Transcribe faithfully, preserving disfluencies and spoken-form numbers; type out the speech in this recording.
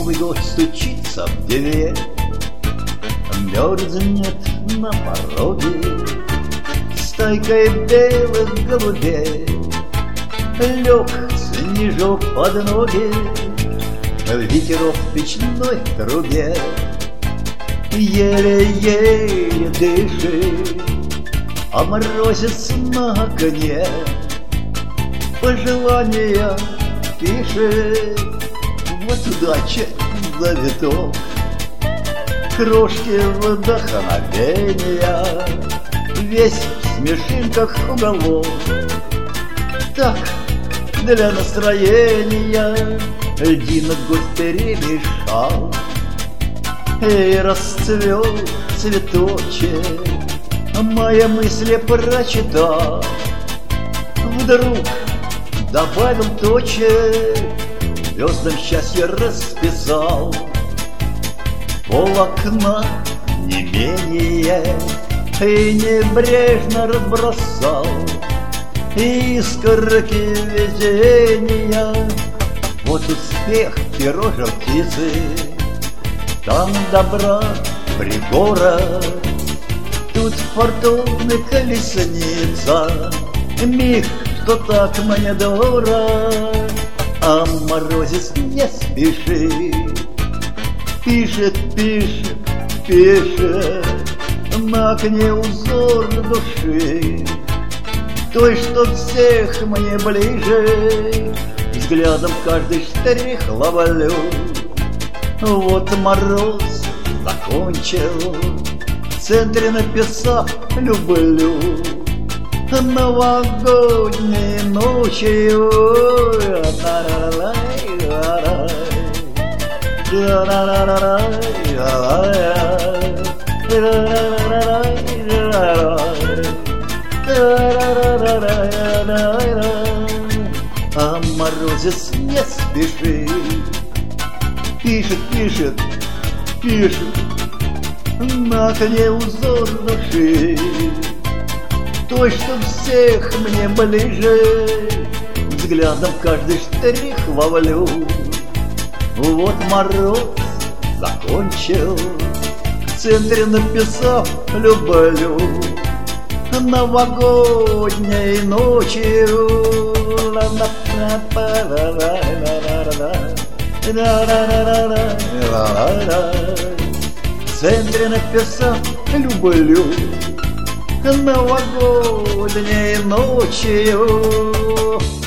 Новый год стучится в дверь, мерзнет на пороге стайкой белых голубей. Лег снежок под ноги, ветерок в печной трубе еле-еле дышит, а морозец на окне пожелания пишет. Вот удача завиток, крошки вдохновения, весь в смешинках уголок. Так для настроения один год перемешал, и расцвел цветочек, моя мысль прочитал. Вдруг добавил точек, звездам счастье расписал. Пол окна не менее и небрежно разбросал искорки везения. Вот успех перо жар птицы, там добра пригород, тут фортуны колесница, миг, что так мне дорог. А морозец не спешит, пишет, пишет, пишет на окне узор души, той, что всех мне ближе, взглядом каждый штрих ловлю. Вот мороз закончил, в центре написав «люблю». Новогодней ночью а морозец не спешит, пишет, пишет, пишет на окне узор души, той, что всех мне ближе, взглядом каждый штрих ловлю. Вот мороз закончил, в центре написав «люблю». Новогодней ночью в центре написав «люблю». Новогодней ночью